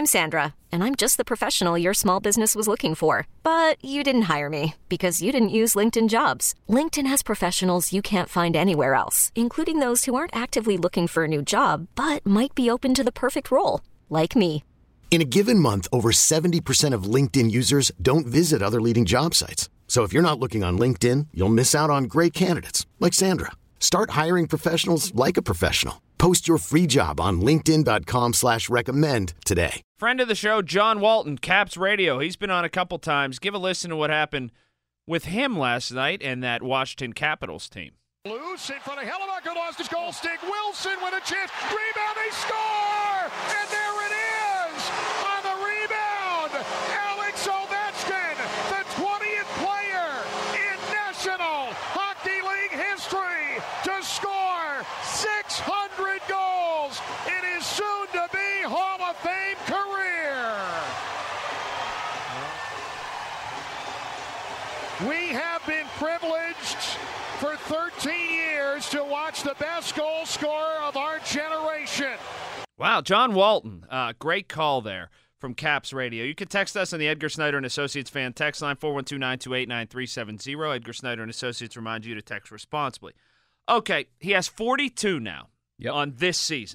I'm Sandra, and I'm just the professional your small business was looking for. But you didn't hire me because you didn't use LinkedIn Jobs. LinkedIn has professionals you can't find anywhere else, including those who aren't actively looking for a new job, but might be open to the perfect role, like me. In a given month, over 70% of LinkedIn users don't visit other leading job sites. So if you're not looking on LinkedIn, you'll miss out on great candidates like Sandra. Start hiring professionals like a professional. Post your free job on linkedin.com/recommend today. Friend of the show, John Walton, Caps Radio. He's been on a couple times. Give a listen to what happened with him last night and that Washington Capitals team. Loose in front of Hellebuck, lost his goal stick. Wilson with a chance. Rebound, they score! And there it is! On the rebound, Alex Ovechkin, the 20th player in National Hockey League history to score 600 goals in his soon-to-be Hall of Fame career. We have been privileged for 13 years to watch the best goal scorer of our generation. Wow, John Walton, great call there from Caps Radio. You can text us on the Edgar Snyder and Associates fan text line, 412-928-9370. Edgar Snyder and Associates remind you to text responsibly. Okay, he has 42 now on this season.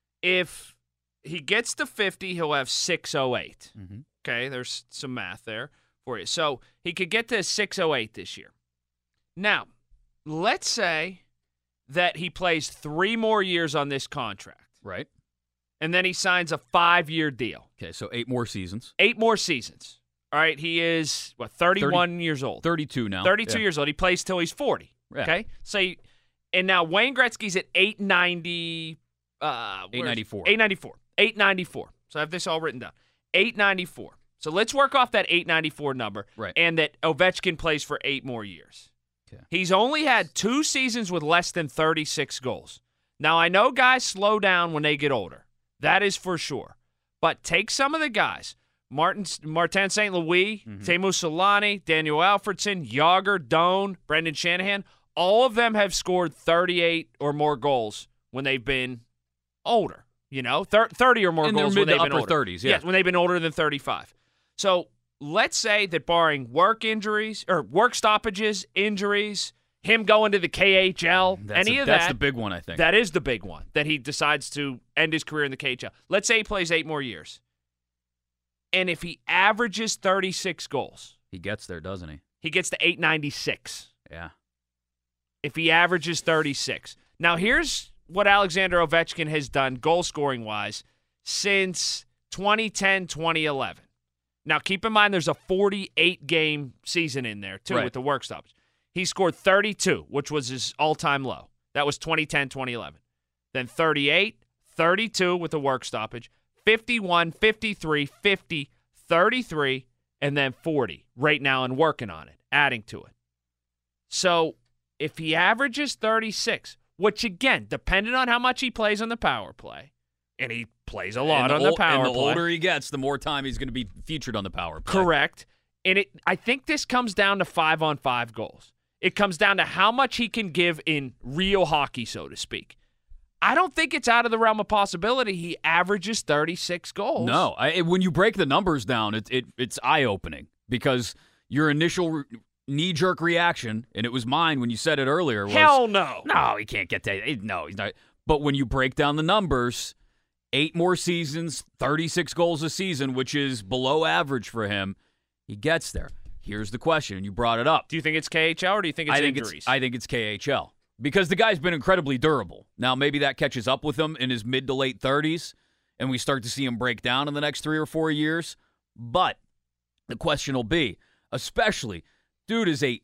If he gets to 50, he'll have 608. Mm-hmm. Okay, there's some math there for you. So he could get to 608 this year. Now, let's say that he plays 3 more years on this contract. Right. And then he signs a 5-year deal. Okay, so 8 more seasons. 8 more seasons. All right, he is, 31 years old. 32 now. 32 years old. He plays till he's 40. Yeah. Okay? And now Wayne Gretzky's at 890. 894. 894. 894. So I have this all written down. 894. So let's work off that 894 number. Right. And that Ovechkin plays for 8 more years. Okay. He's only had 2 seasons with less than 36 goals. Now, I know guys slow down when they get older. That is for sure. But take some of the guys. Martin St. Louis, Teemu Solani, Daniel Alfredsson, Yager, Doan, Brendan Shanahan. All of them have scored 38 or more goals when they've been older. 30 or more in goals their when they've been upper older. 30s, yeah. Yes, when they've been older than 35. So let's say that barring work injuries or work stoppages, injuries, him going to the KHL, That's the big one, I think. That is the big one, that he decides to end his career in the KHL. Let's say he plays 8 more years. And if he averages 36 goals. He gets there, doesn't he? He gets to 896. Yeah. If he averages 36. Now, here's what Alexander Ovechkin has done goal-scoring-wise since 2010-2011. Now, keep in mind there's a 48-game season in there, too, with the work stoppage. He scored 32, which was his all-time low. That was 2010-2011. Then 38, 32 with the work stoppage, 51, 53, 50, 33, and then 40 right now and working on it, adding to it. So if he averages 36, which, again, depending on how much he plays on the power play, and he plays a lot on the power play. And the older he gets, the more time he's going to be featured on the power play. Correct. And I think this comes down to 5-on-5 goals. It comes down to how much he can give in real hockey, so to speak. I don't think it's out of the realm of possibility he averages 36 goals. No. When you break the numbers down, it's eye-opening because your initial knee-jerk reaction, and it was mine when you said it earlier, was, hell no. No, he can't get that. No, he's not. But when you break down the numbers, 8 more seasons, 36 goals a season, which is below average for him, he gets there. Here's the question, and you brought it up. Do you think it's KHL or do you think it's injuries? I think it's KHL because the guy's been incredibly durable. Now, maybe that catches up with him in his mid to late 30s, and we start to see him break down in the next 3 or 4 years. But the question will be, especially, dude is a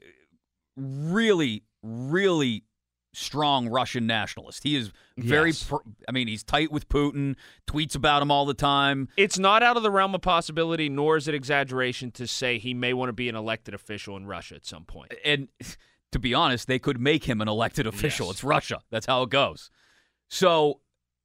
really, really strong Russian nationalist. He is very, he's tight with Putin, tweets about him all the time. It's not out of the realm of possibility, nor is it exaggeration to say he may want to be an elected official in Russia at some point. And to be honest, they could make him an elected official. Yes. It's Russia. That's how it goes. So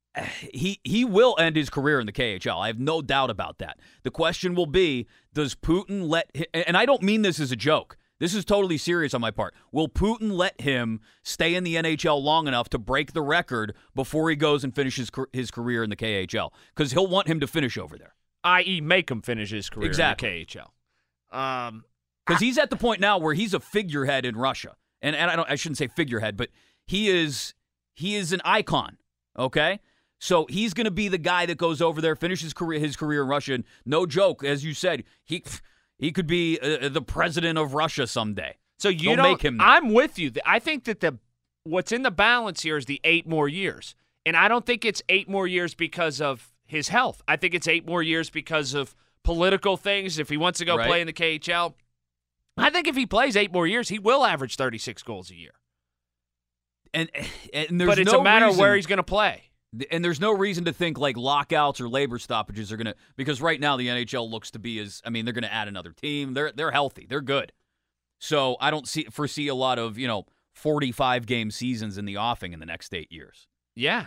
he will end his career in the KHL. I have no doubt about that. The question will be, does Putin let him, and I don't mean this as a joke. This is totally serious on my part. Will Putin let him stay in the NHL long enough to break the record before he goes and finishes his career in the KHL? Because he'll want him to finish over there. i.e. make him finish his career Exactly. in the KHL. Because he's at the point now where he's a figurehead in Russia. And I shouldn't say figurehead, but he is an icon, okay? So he's going to be the guy that goes over there, finishes his career in Russia. And no joke, as you said, he could be the president of Russia someday. So you don't make him that. I'm with you. I think that what's in the balance here is the 8 more years. And I don't think it's 8 more years because of his health. I think it's 8 more years because of political things. If he wants to go play in the KHL, I think if he plays 8 more years, he will average 36 goals a year. And there's but it's no a matter reason, of where he's going to play. And there's no reason to think like lockouts or labor stoppages are going to, because right now the NHL looks to be they're going to add another team. They're healthy. They're good. So I don't foresee a lot of, 45 game seasons in the offing in the next 8 years. Yeah.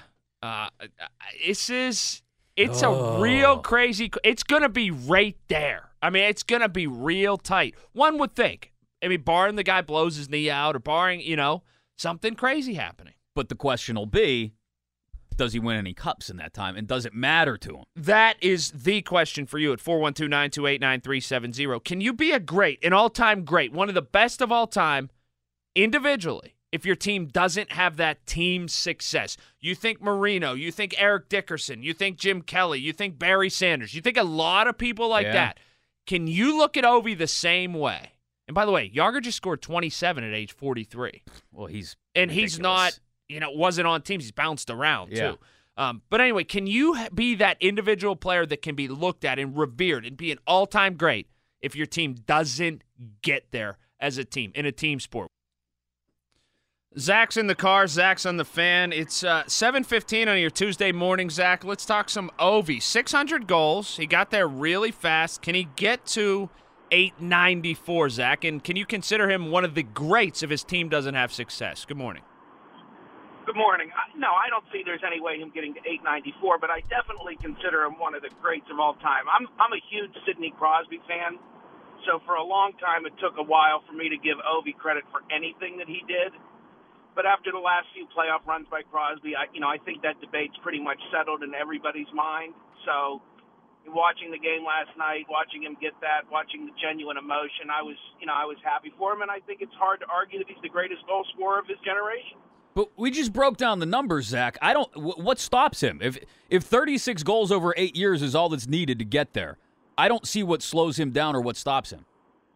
It's a real crazy. It's going to be right there. I mean, it's going to be real tight. One would think. I mean, barring the guy blows his knee out or barring, something crazy happening. But the question will be, does he win any cups in that time? And does it matter to him? That is the question for you at 412-928-9370. Can you be an all-time great, one of the best of all time, individually, if your team doesn't have that team success? You think Marino, you think Eric Dickerson, you think Jim Kelly, you think Barry Sanders, you think a lot of people like that. Can you look at Ovi the same way? And by the way, Jágr just scored 27 at age 43. Well, he's not, wasn't on teams. He's bounced around, too. But anyway, can you be that individual player that can be looked at and revered and be an all-time great if your team doesn't get there as a team, in a team sport? Zach's in the car. Zach's on the fan. It's 7:15 on your Tuesday morning, Zach. Let's talk some Ovi. 600 goals. He got there really fast. Can he get to 894, Zach? And can you consider him one of the greats if his team doesn't have success? Good morning. Good morning. No, I don't see there's any way him getting to 894, but I definitely consider him one of the greats of all time. I'm a huge Sidney Crosby fan, so for a long time it took a while for me to give Ovi credit for anything that he did. But after the last few playoff runs by Crosby, I think that debate's pretty much settled in everybody's mind. So watching the game last night, watching him get that, watching the genuine emotion, I was happy for him, and I think it's hard to argue that he's the greatest goal scorer of his generation. But we just broke down the numbers, Zach. What stops him? If 36 goals over 8 years is all that's needed to get there, I don't see what slows him down or what stops him.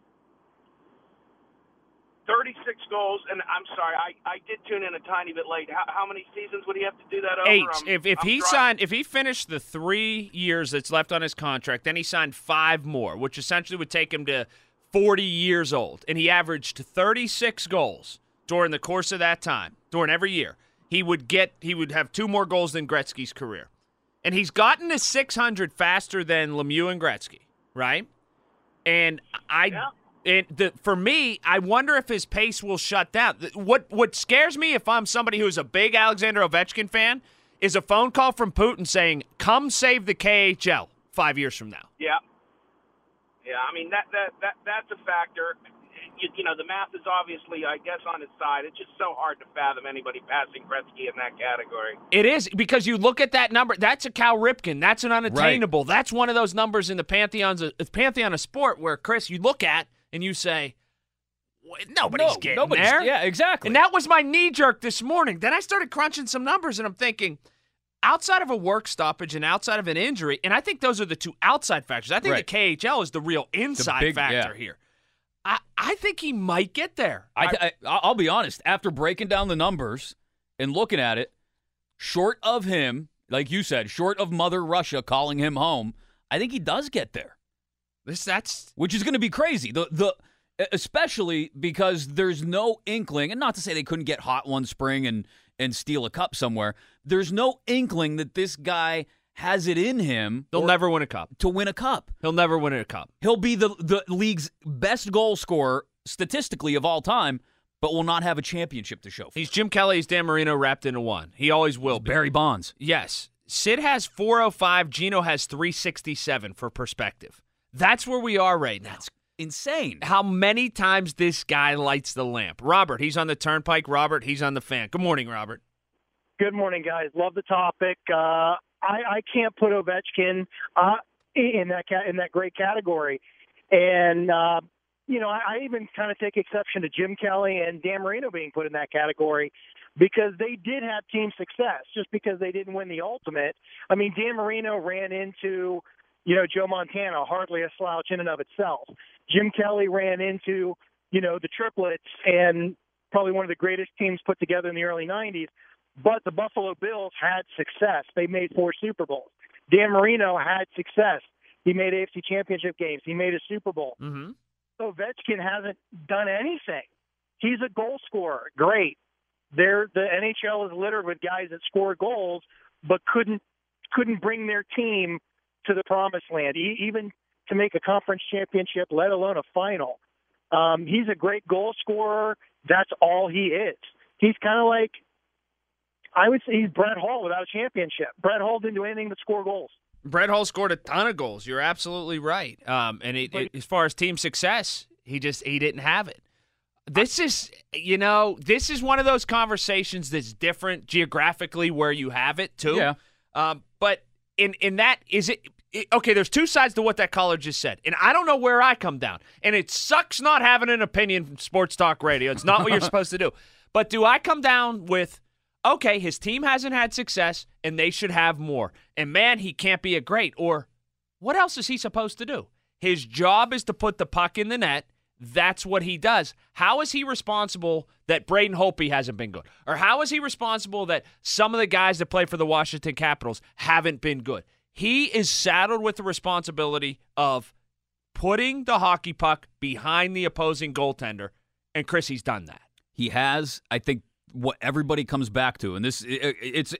36 goals, and I'm sorry, I did tune in a tiny bit late. How many seasons would he have to do that over? 8. If he finished the 3 years that's left on his contract, then he signed 5 more, which essentially would take him to 40 years old, and he averaged 36 goals during the course of that time, during every year. He would have 2 more goals than Gretzky's career. And he's gotten to 600 faster than Lemieux and Gretzky, right? And for me, I wonder if his pace will shut down. What scares me, if I'm somebody who's a big Alexander Ovechkin fan, is a phone call from Putin saying, "Come save the KHL 5 years from now." Yeah. I mean that's a factor. The math is obviously, I guess, on his side. It's just so hard to fathom anybody passing Gretzky in that category. It is, because you look at that number. That's a Cal Ripken. That's an unattainable. Right. That's one of those numbers in the pantheon of sport where, Chris, you look at and you say, nobody's getting there. Yeah, exactly. And that was my knee-jerk this morning. Then I started crunching some numbers, and I'm thinking, outside of a work stoppage and outside of an injury, and I think those are the two outside factors. I think the KHL is the real inside factor here. I think he might get there. I'll be honest. After breaking down the numbers and looking at it, short of him, like you said, short of Mother Russia calling him home, I think he does get there. Which is going to be crazy. Especially because there's no inkling, and not to say they couldn't get hot one spring and steal a cup somewhere. There's no inkling that this guy has it in him. They'll never win a cup. To win a cup. He'll never win a cup. He'll be the league's best goal scorer statistically of all time, but will not have a championship to show for. He's Jim Kelly. He's Dan Marino wrapped into one. He always will be. Barry Bonds. Yes. Sid has 405. Gino has 367 for perspective. That's where we are right now. That's insane. How many times this guy lights the lamp. Robert, he's on the Turnpike. Robert, he's on the Fan. Good morning, Robert. Good morning, guys. Love the topic. I can't put Ovechkin. in that great category. And I even kind of take exception to Jim Kelly and Dan Marino being put in that category because they did have team success. Just because they didn't win the ultimate, I mean, Dan Marino ran into Joe Montana, hardly a slouch in and of itself. Jim Kelly ran into the triplets and probably one of the greatest teams put together in the early 90s. But the Buffalo Bills had success. They made 4 Super Bowls. Dan Marino had success. He made AFC Championship games. He made a Super Bowl. Mm-hmm. Ovechkin hasn't done anything. He's a goal scorer. Great. The NHL is littered with guys that score goals but couldn't bring their team to the promised land, even to make a conference championship, let alone a final. He's a great goal scorer. That's all he is. He's kind of like, I would say he's Brett Hull without a championship. Brett Hull didn't do anything but score goals. Brett Hull scored a ton of goals. You're absolutely right. As far as team success, he didn't have it. This is one of those conversations that's different geographically where you have it too. Yeah. But in that, okay, there's two sides to what that caller just said. And I don't know where I come down. And it sucks not having an opinion from Sports Talk Radio. It's not what you're supposed to do. But do I come down with, okay, his team hasn't had success and they should have more. And man, he can't be a great. Or what else is he supposed to do? His job is to put the puck in the net. That's what he does. How is he responsible that Braden Holtby hasn't been good? Or how is he responsible that some of the guys that play for the Washington Capitals haven't been good? He is saddled with the responsibility of putting the hockey puck behind the opposing goaltender, and Chris, he's done that. He has. I think what everybody comes back to, and it's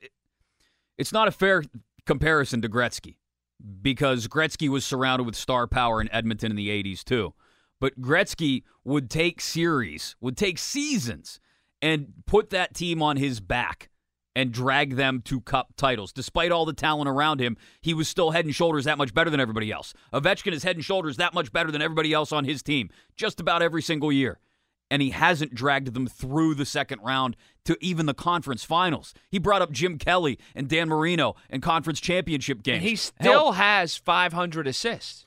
not a fair comparison to Gretzky, because Gretzky was surrounded with star power in Edmonton in the 80s too. But Gretzky would take seasons, and put that team on his back and drag them to cup titles. Despite all the talent around him, he was still head and shoulders that much better than everybody else. Ovechkin is head and shoulders that much better than everybody else on his team, just about every single year. And he hasn't dragged them through the second round to even the conference finals. He brought up Jim Kelly and Dan Marino in conference championship games. And he still has 500 assists.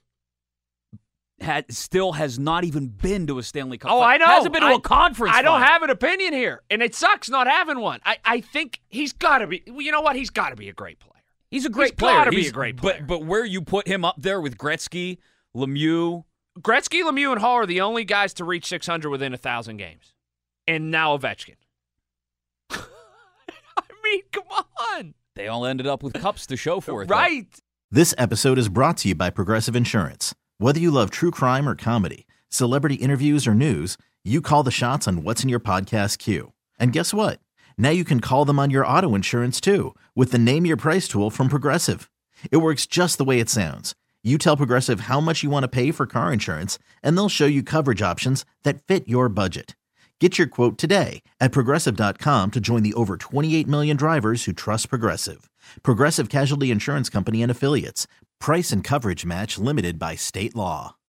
Still has not even been to a Stanley Cup. Oh, I know. Hasn't been to a conference I don't final. have an opinion here, and it sucks not having one. I think he's got to be. You know what? He's got to be a great player. He's a great player. He's got to be a great player. But where you put him up there with Gretzky, Lemieux. Gretzky, Lemieux, and Hall are the only guys to reach 600 within 1,000 games. And now Ovechkin. I mean, come on. They all ended up with cups to show for it. Right. This episode is brought to you by Progressive Insurance. Whether you love true crime or comedy, celebrity interviews or news, you call the shots on what's in your podcast queue. And guess what? Now you can call them on your auto insurance too with the Name Your Price tool from Progressive. It works just the way it sounds. You tell Progressive how much you want to pay for car insurance, and they'll show you coverage options that fit your budget. Get your quote today at Progressive.com to join the over 28 million drivers who trust Progressive. Progressive Casualty Insurance Company and Affiliates. Price and coverage match limited by state law.